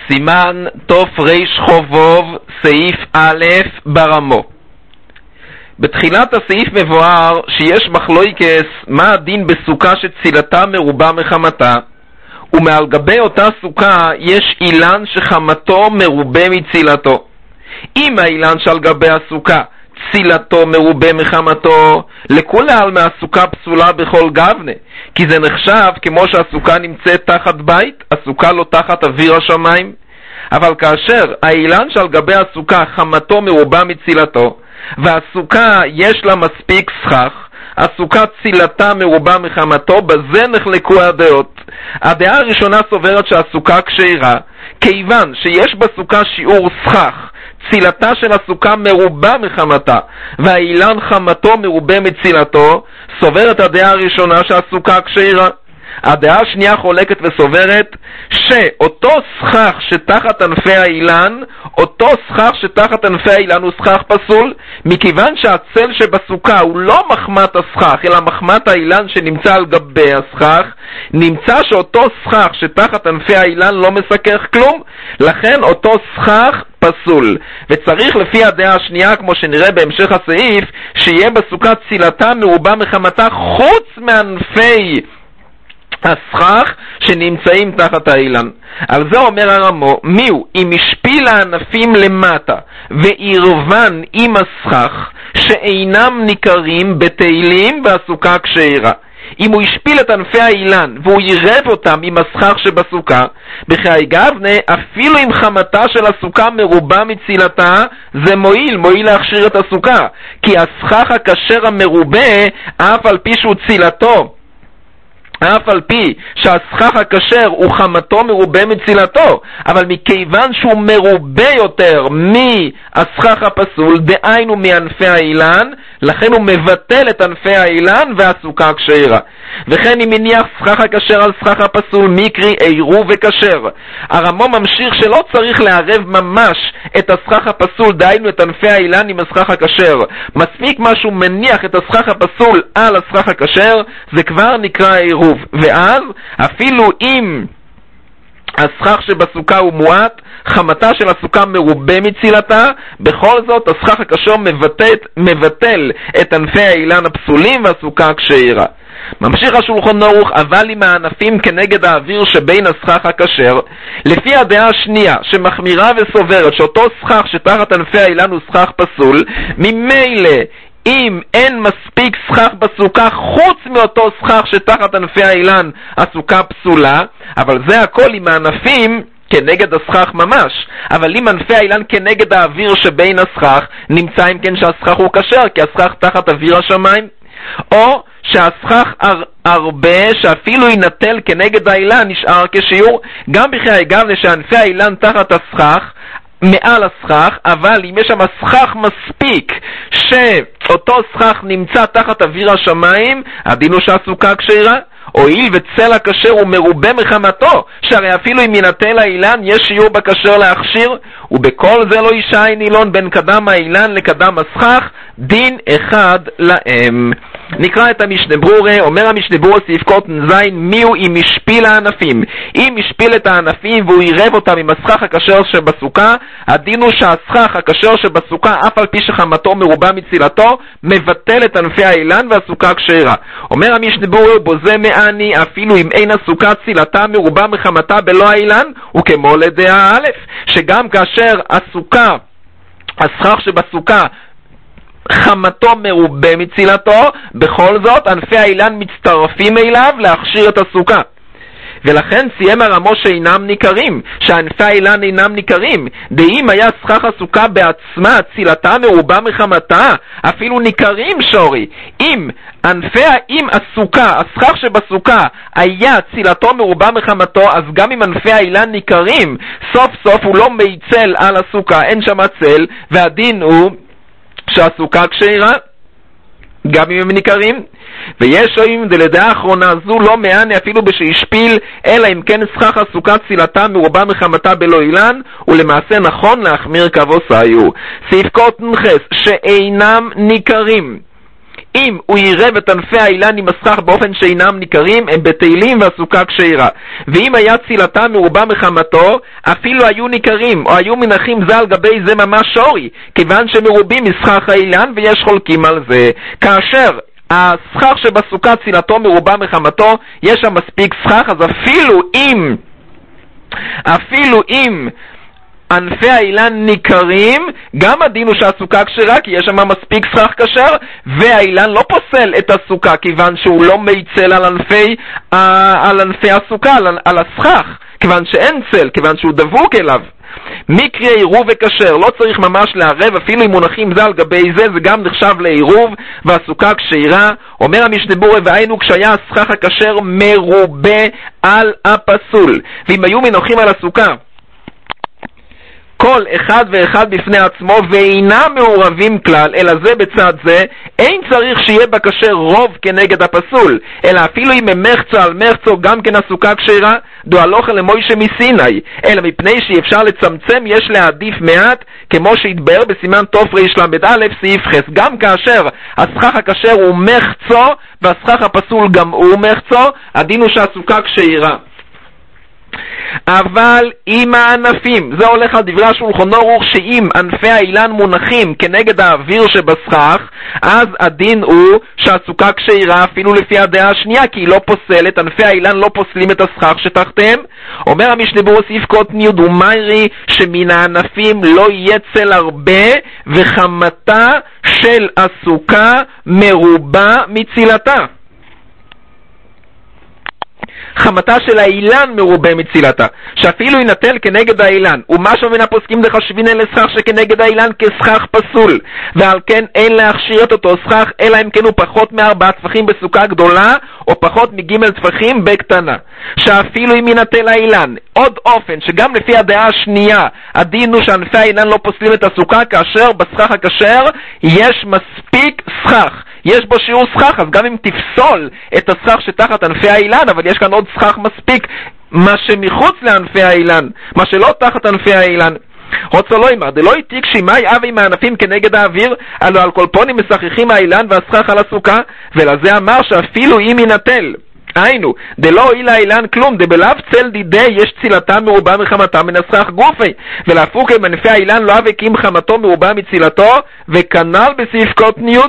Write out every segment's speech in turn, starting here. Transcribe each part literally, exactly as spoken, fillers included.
סימן תוף ריש חובוב, סעיף א' ברמו. בתחילת הסעיף מבואר שיש מחלוקת מה הדין בסוכה שצילתה מרובה מחמתה, ומעל גבי אותה סוכה יש אילן שחמתו מרובה מצילתו. אם האילן שעל גבי הסוכה צילתו מרובה מחמתו, לכולי עלמא הסוכה פסולה בכל גבנה, כי זה נחשב כמו שהסוכה נמצאת תחת בית, הסוכה לא תחת אוויר השמיים. אבל כאשר האילן שעל גבי הסוכה חמתו מרובה מצילתו, והסוכה יש לה מספיק סכך, הסוכה צילתה מרובה מחמתו, בזה נחלקו הדעות. הדעה הראשונה סוברת שהסוכה כשרה, כיוון שיש בסוכה שיעור סכך, צילתה של הסוכה מרובה מחמתה, והאילן חמתו מרובה מצילתו, סוברת הדעה הראשונה שהסוכה כשרה. הדעה השנייה חולקת וסוברת שאותו סכך שתחת ענפי האילן, אותו סכך שתחת ענפי האילן הוא סכך פסול, מכיוון שהצל שבסוכה הוא לא מחמת הסכך, אלא מחמת האילן שנמצא על גבי הסכך, נמצא שאותו סכך שתחת ענפי האילן לא מסכך כלום, לכן אותו סכך פסול. וצריך לפי הדעה השנייה, כמו שנראה בהמשך הסעיף, שיהיה בסוכה צילתה מרובה מחמתה חוץ מענפי הסכך שנמצאים תחת האילן. על זה אומר הרמו, מיהו אם השפיל הענפים למטה ועירבן עם הסכך שאינם ניכרים בתהילים והסוכה כשרה. אם הוא השפיל את ענפי האילן והוא עירב אותם עם הסכך שבסוכה, בחיי גבנה אפילו אם חמתה של הסוכה מרובה מצילתה, זה מועיל, מועיל להכשיר את הסוכה, כי הסכך הכשר המרובה אף על פי שהוא צילתו, אף על פי שהסכך הכשר הוא חמתו מרובה מצילתו, אבל מכיוון שהוא מרובה יותר מהסכך הפסול, דהיינו מענפי האילן, לכן הוא מבטל את ענפי האילן והסוכה כשרה. וכן אם מניח סכך הכשר על סכך הפסול, מקרי עירוב וכשר. הרמו ממשיך שלא צריך לערב ממש את הסכך הפסול, דהיינו את ענפי האילן עם הסכך הכשר. מספיק משהו מניח את הסכך הפסול על הסכך הכשר, זה כבר נקרא עירוב. ואז אפילו אם הסכך שבסוכה הוא מועט, חמתה של הסוכה מרובה מצילתה, בכל זאת הסכך הכשר מבטל, מבטל את ענפי האילן הפסולים והסוכה כשרה. ממשיך השולחן ערוך, אבל עם הענפים כנגד האוויר שבין הסכך הכשר, לפי הדעה השנייה שמחמירה וסוברת שאותו סכך שתחת ענפי האילן הוא סכך פסול, ממילא אם אין מספיק סכך בסוכה חוץ מאותו סכך שתחת ענפי האילן, הסוכה פסולה, אבל זה הכל עם הענפים כנגד הסכך ממש. אבל אם ענפי האילן כנגד האוויר שבין הסכך, נמצא אם כן שהסכך הוא כשר, כי הסכך תחת אוויר השמיים. או שהסכך הרבה שאפילו ינטל כנגד האילן נשאר כשיעור, גם בחיי גבנה שענפי האילן תחת הסכך, מעל הסכך, אבל אם יש שם סכך מספיק שאותו סכך נמצא תחת אוויר השמיים, הדין הוא שהסוכה כשרה. הואיל וצל הכשר הוא מרובה מחמתו, שהרי אפילו אם ינטל האילן יש שיעור בכשר להכשיר, ובכל זה לא ישי נילון בין קדם האילן לקדם הסכך, דין אחד להם. נקרא את המשנה ברורה. אומר המשנה ברורה סעיף קוטן זין, מיהו אם השפיל הענפים? אם השפיל את הענפים והוא עירב אותם עם הסכך הכשר שבסוכה, הדין הוא שהסכך הכשר שבסוכה אף על פי שחמתו מרובה מצילתו, מבטל את ענפי האילן והסוכה כשרה. אומר המשנה ברורה, בוזה מעני אפילו אם אין הסוכה צילתה מרובה מחמתה בלא האילן, וכמו לדעה א', שגם כאשר הסוכה, הסכך שבסוכה חמתו מרובה מצילתו, בכל זאת ענפי האילן מצטרפים אליו להכשיר את הסוכה. ולכן סיים הרמו שאינם ניכרים, שענפי האילן אינם ניכרים. דאם היה סכך הסוכה בעצמה צילתה מרובה מחמתה, אפילו ניכרים שורי. אם ענפי, אם הסוכה, הסכך שבסוכה היה צילתו מרובה מחמתו, אז גם אם ענפי האילן ניכרים, סוף סוף הוא לא מייצל על הסוכה, אין שם צל, והדין הוא שהסוכה כשרה, גם אם הם ניכרים. ויש רואים דלדעה האחרונה זו לא מענה אפילו בשהשפיל, אלא אם כן סכך הסוכה צילתה מרובה מחמתה בלא אילן, ולמעשה נכון להחמיר כבוסיו. סעיף קוטן חס שאינם ניכרים, אם הוא עירב את ענפי האילן עם הסכך באופן שאינם ניכרים, הם בטלים והסוכה כשרה. ואם היה צילתה מרובה מחמתו, אפילו היו ניכרים, או היו מנחים זה על גבי זה ממש שורי, כיוון שמרובים מסכך האילן ויש חולקים על זה. כאשר הסכך שבסוכה צילתו מרובה מחמתו, יש שם מספיק סכך, אז אפילו אם, אפילו אם ענפי האילן ניכרים, גם הדין הוא שהסוכה כשרה, כי יש שם מספיק סכך כשר, והאילן לא פוסל את הסוכה, כיוון שהוא לא מייצל על ענפי, על ענפי הסוכה, על, על הסכך, כיוון שאין צל, כיוון שהוא דבוק אליו. מקרי עירוב וכשר, לא צריך ממש לערב, אפילו אם מונחים זה על גבי זה, זה גם נחשב לעירוב, והסוכה כשרה. אומר המשנה ברורה, והיינו כשהיה הסכך הכשר מרובה על הפסול, ואם היו מנוחים על הסוכה כל אחד ואחד בפני עצמו ואינם מעורבים כלל, אלא זה בצד זה, אין צריך שיהיה בכשר רוב כנגד הפסול, אלא אפילו אם הם מחצו על מחצו גם כן הסוכה כשרה, דו הלוכה למוישה מסיני, אלא מפני שאי אפשר לצמצם יש להעדיף מעט, כמו שהתבאר בסימן תוף רשלמד א' סעיף חס. גם כאשר הסכך הכשר הוא מחצו והסכך הפסול גם הוא מחצו, הדין הוא שהסוכה כשרה. אבל אם הענפים, זה הולך על דברי השולחן ערוך, שאם ענפי האילן מונחים כנגד האוויר שבסכך, אז הדין הוא שהסוכה כשרה אפילו לפי הדעה השנייה, כי היא לא פוסלת, ענפי האילן לא פוסלים את הסכך שתחתיהם. אומר המשנה ברורה סעיף קוטן י' ומיירי שמן הענפים לא יהיה צל הרבה, וחמתה של הסוכה מרובה מצילתה. חמתה של האילן מרובה מצילתה, שאפילו ינטל כנגד האילן, ומשהו מן הפוסקים דחשבין אל סכך שכנגד האילן כסכך פסול, ועל כן אין להכשיר את אותו סכך, אלא אם כן הוא פחות מארבעה טפחים בסוכה גדולה, או פחות מגימל טפחים בקטנה. שאפילו אם ינטל האילן, עוד אופן שגם לפי הדעה השנייה, הדין הוא שענפי האילן לא פוסלים את הסוכה, כאשר בסכך הכשר יש מספיק סכך, יש בו שיעור סכך, אז גם אם תפסול את הסכך שתחת ענפי האילן, אבל יש כאן עוד סכך מספיק, מה שמחוץ לענפי האילן, מה שלא תחת ענפי האילן. רוצה לא אמר, דלא יתיק שימי אבי מהענפים כנגד האוויר, הלא על כל פונים משחכים האילן והסכך על הסוכה, ולזה אמר שאפילו אם ינטל, היינו, דלא הועיל האילן כלום, דבלאו צל דידי יש צילתה מרובה מחמתה מן הסכך גופי, ולהפוך עם ענפי האילן לא אבקים חמתו מרובה מצילתו, וכנל בסעיף קוטן י'.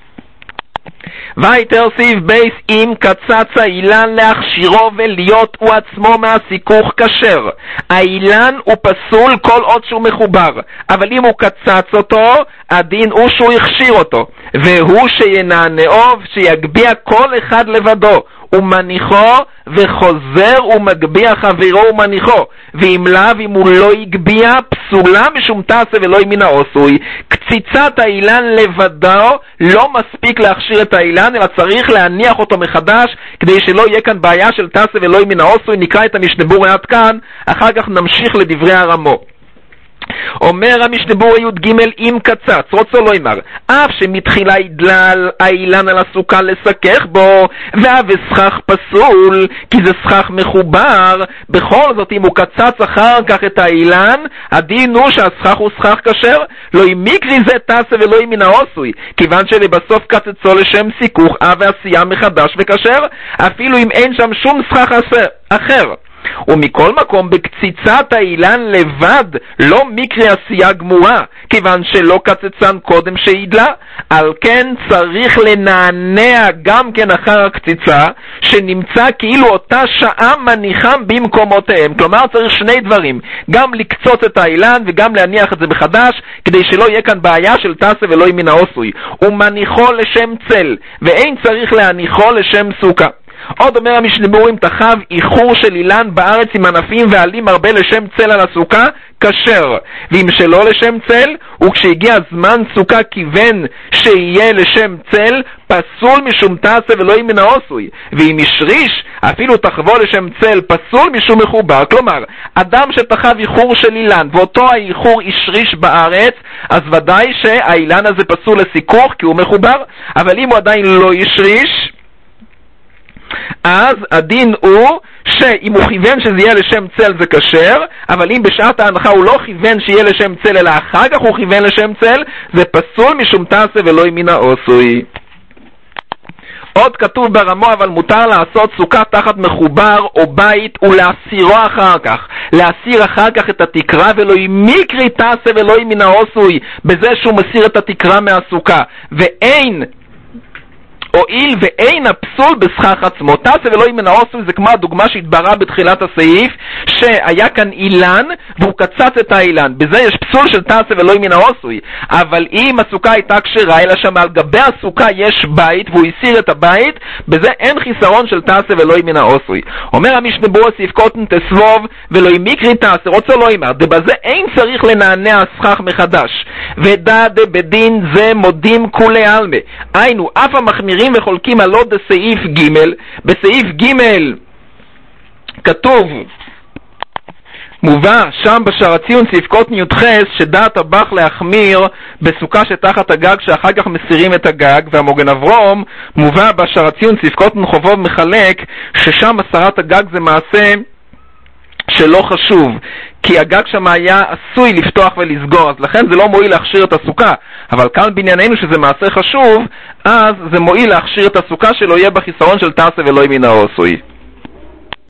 ויתר סעיף בייס, אם קצץ האילן להכשירו ולהיות הוא עצמו מהסיכוך כשר, האילן הוא פסול כל עוד שהוא מחובר, אבל אם הוא קצץ אותו, הדין הוא שהוא הכשיר אותו, והוא שינענעו שיגביע כל אחד לבדו ומניחו, וחוזר ומגביע חברו ומניחו, ואם לאו אם הוא לא יגביע פסולה משום תעשה ולא מן העושוי. קציצת האילן לבדו לא מספיק להכשיר את האילן, אלא צריך להניח אותו מחדש כדי שלא יהיה כאן בעיה של תעשה ולא מן העושוי. נקרא את המשנה ברורה עד כאן, אחר כך נמשיך לדברי הרמו. אומר המשנה ברורה י' ג' אם קצץ, רוצה לא אמר, אף שמתחילה ידלל האילן על הסוכה לסכך בו, ואף סכך פסול, כי זה סכך מחובר, בכל זאת אם הוא קצץ אחר כך את האילן, הדין הוא שהסכך הוא סכך כשר, לא אם מקרי זה תעשה ולא אם מן העושוי, כיוון שלבסוף קצצו לשם סיכוך אף ועשייה מחדש וכשר, אפילו אם אין שם שום סכך אחר. ומכל מקום בקציצת האילן לבד לא מקרה עשייה גמורה, כיוון שלא קצצן קודם שהידלה, על כן צריך לנענע גם כן אחר הקציצה, שנמצא כאילו אותה שעה מניחם במקומותיהם. כלומר צריך שני דברים, גם לקצוץ את האילן וגם להניח את זה מחדש, כדי שלא יהיה כאן בעיה של תעשה ולא מן העושוי. ומניחו לשם צל, ואין צריך להניחו לשם סוכה. עוד אומר המשנה ברורה, אם תחב איחור של אילן בארץ עם ענפים ועלים הרבה לשם צל על הסוכה, כשר, ואם שלא לשם צל, וכשהגיע זמן סוכה כיוון שיהיה לשם צל, פסול משום תעשה ולא מן העושוי. ואם ישריש, אפילו תחבו לשם צל, פסול משום מחובר. כלומר, אדם שתחב איחור של אילן, ואותו האיחור ישריש בארץ, אז ודאי שהאילן הזה פסול לסיכוך, כי הוא מחובר. אבל אם הוא עדיין לא ישריש, אז הדין הוא שאם הוא כיוון שזה יהיה לשם צל זה כשר, אבל אם בשעת ההנחה הוא לא כיוון שיהיה לשם צל אלא אחר כך הוא כיוון לשם צל, זה פסול משום תעשה ולא מן העושוי. עוד כתוב ברמו, אבל מותר לעשות סוכה תחת מחובר או בית ולהסירו אחר כך, להסיר אחר כך את התקרה, ולא מיקרי תעשה ולא מן העושוי, בזה שהוא מסיר את התקרה מהסוכה, ואין הואיל ואין הפסול בסכך עצמו. תעשה ולא מן העושוי זה כמו הדוגמה שהתבררה בתחילת הסעיף, שהיה כאן אילן והוא קצץ את האילן, בזה יש פסול של תעשה ולא מן העושוי. אבל אם הסוכה הייתה כשרה, אלא שם על גבי הסוכה יש בית והוא הסיר את הבית, בזה אין חיסרון של תעשה ולא מן העושוי. אומר המשנה ברורה סעיף קוטן תסבוב ולא מיקרי תעשה, רוצה לא אמר, דבזה אין צריך לנענע הסכך מחדש, ודע דבדין זה מודים כולי עלמה. היינו אף המחמירים וחולקים על עוד בסעיף ג'. בסעיף ג' כתוב, מובא שם בשער הציון סעיף קוטן י"ח, שדעת הבח להחמיר בסוכה שתחת הגג שאחר כך מסירים את הגג, והמוגן אברום מובא בשער הציון סעיף קוטן חובוב מחלק ששם הסרת הגג זה מעשה שלא חשוב, כי הגג שם היה עשוי לפתוח ולסגור, אז לכן זה לא מועיל להכשיר את הסוכה. אבל כאן בענייננו שזה מעשה חשוב, אז זה מועיל להכשיר את הסוכה שלא יהיה בחיסרון של תעשה ולא מן העושוי.